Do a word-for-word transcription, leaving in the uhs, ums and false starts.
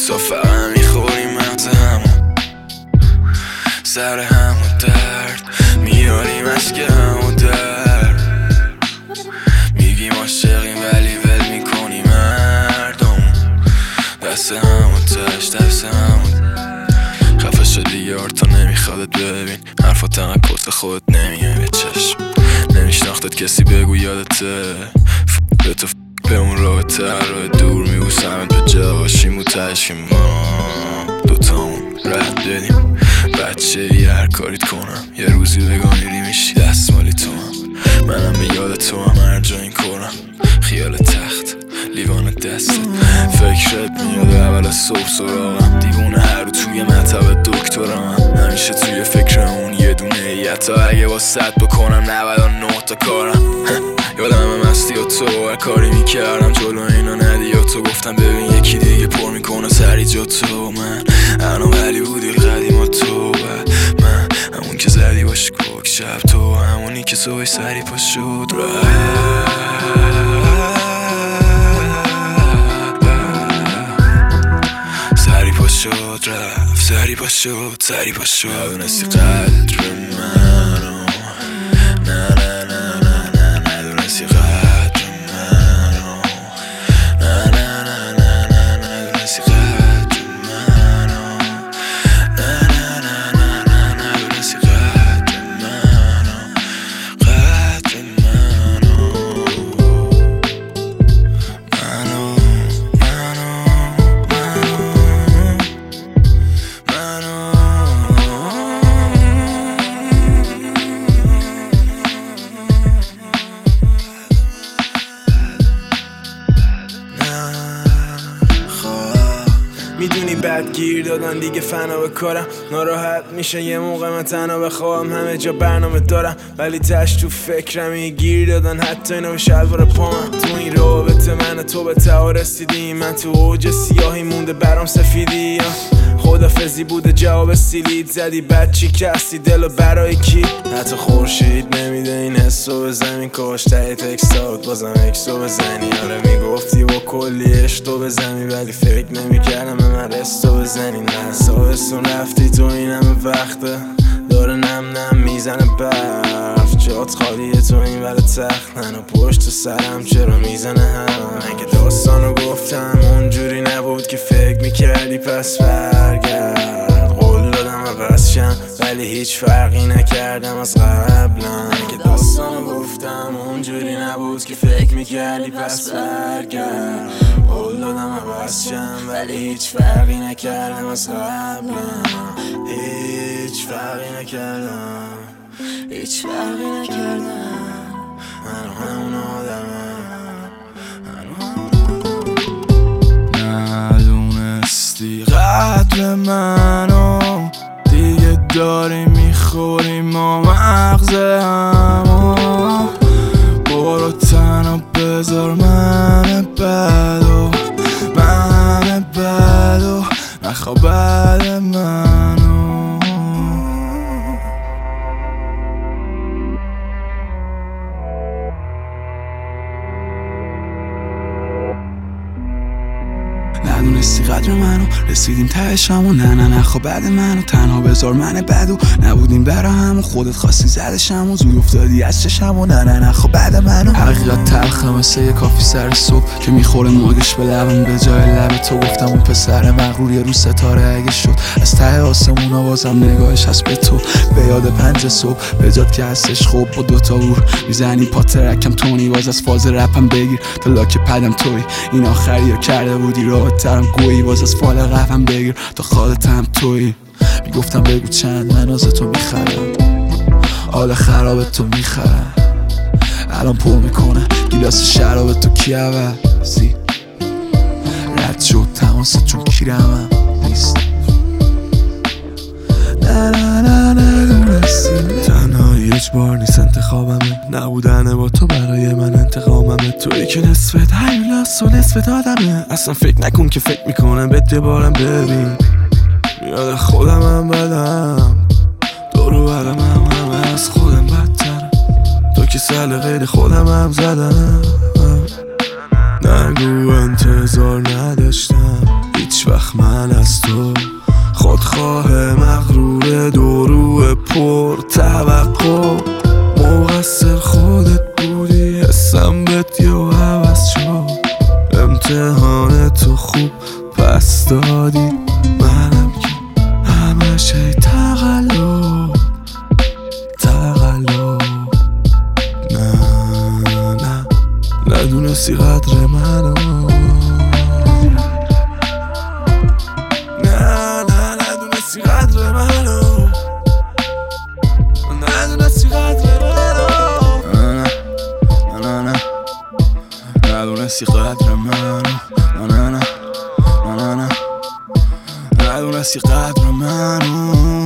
تا فقط میخوریم مغز همون، سر همون درد میاریم از که همون درد. میگیم عاشقیم ولی ول میکنیم مردم، دست همون تش دست همون. خفه شدی یار تا نمیخوادت ببین، حرفات انقدر کس خودت نمیه به چشم. نمیشناختت کسی بگو یادته، ف... به تو ف... به اون رابطه راه دور میبوسمت به جا باشیم و تش که ما دوتامون رد بدیم. بچه ای هر کاریت کنم یه روزی بگم میری میشی دست مالی تو هم. منم به یاد تو هم هر جا این کنم، خیال تخت لیوان دستت فکرت میاد اول از صبح سراغم. دیوونه هر رو توی مطب دکترم، همیشه توی فکر اون یه دونه ایت. تا اگه با صد بکنم نود و نه تا کارم. یادم مستی و تو هر کاری میکردم جلو اینا ندی و تو گفتم ببین یکی دیگه پر میکنه سری جا تو. من انا ولی بودی قدیم و تو من همون که زدی باش کوک شب، تو همونی که صبح سری پا شد سری پا شد رفت، سری پا شد سری پا شد. ندونستی قدر منو، نه نه نه نه نه ندونستی قدر منو، نه نه نه نه نه ندونستی قدر منو، نه نه نه نه نه ندونستی قدر منو، قدر منو منو میدونی بد گیر دادن دیگه فنا به کارم، ناراحت میشه یه موقع من تنها بخوام. همه جا برنامه دارم ولی تش تو فکرم گیر دادن، حتی اینو به شلوار پامم. تو این رابطه من تو به ته رسیدیم، من تو اوج سیاهی مونده برام سفیدی. خدافزی بوده جواب سیلید زدی بد چی کسی دلو برای کی؟ حتی خورشید نمیده این حسو به زمین، کاش ته تکستات بازم اکسو بزنی. آره میگفتی با کلی عشقو بزنی ولی فکر نمیکردم به من رستو بزنی. نه سابستون رفتی تو این همه وقته داره نم نم میزنه برف، جات خالیه تو این ور تخت، منو پشت سرم چرا میزنه هم. من که داستانو گفتم اونجوری نبود که فکر میکردی پس برگرد. قول دادم عوض شم ولی هیچ فرقی نکردم از قبلا. من که داستانو گفتم اونجوری نبود که فکر میکردی پس برگرد. قول دادم عوض شم ولی هیچ فرقی نکردم از قبلا. هیچ فرقی نکردم، هیچ فرقی نکردم. من همون آدمم، ندونستی قدر منو، دیگه داری میخوری ما مغز همو. برو تنها بذار من بدو، من بدو نخوا بعد منو. ندونستی قدر منو، رسیدیم تهشمو. نه نه نه خب بعد منو، تنها بذار من بدو. نبودیم برا همو، خودت خواستی زدشمو، زود افتادی از چشمو. نه نه نه خب بعد منو. حقیقت تلخه مثل یه کافی سر صبح که میخوره موگش به لبم، به جای لب تو گفتم اون پسر مغرور یه رو ستاره اگه شد از ته آسمون آوازم نگاهش هست به تو. به یاد پنج صبح به جاد که هستش خوب با دوتا ور میزنی پا ترکم تونی باز از فاز رپم بگیر تا لاک پدم توی. این آخری رو کرده بودی راه ترم گویی، باز از فال قفم بگیر تا خالتم توی. میگفتم بگو چند من از تو میخرم، حال خراب تو میخرم. الان پر میکنه گیلاس شراب تو کی عوضی رد شد تماست چون کیرمم نیست. نه نه نه نه دونستی تنهایی اجبار نیست انتخابمه، نبودن با تو برای من انتقاممه. توی که نصفت هیولاس و نصفت آدمه، اصلا فکر نکن که فکر میکنم بهت یه بارم ببین. میاد خودم هم بدم دورو برم هم همه از خودم بدتر، تو که سل غیر خودم هم زدم. نگو انتظار نداشتم هیچ هیچ وقت من از تو خودخواه مغرور دورو پر توقع مقصر خودت بودی حسم بهت یا عوض شد امتحان تو خوب پس دادی منم که همش ای تقلب تقلب نه نه ندونستی قدر منو نه نه ندونستی قدر منو ندونستی قدر منو نه نه نه ندونستی قدر منو نه نه نه نه ندونستی قدر منو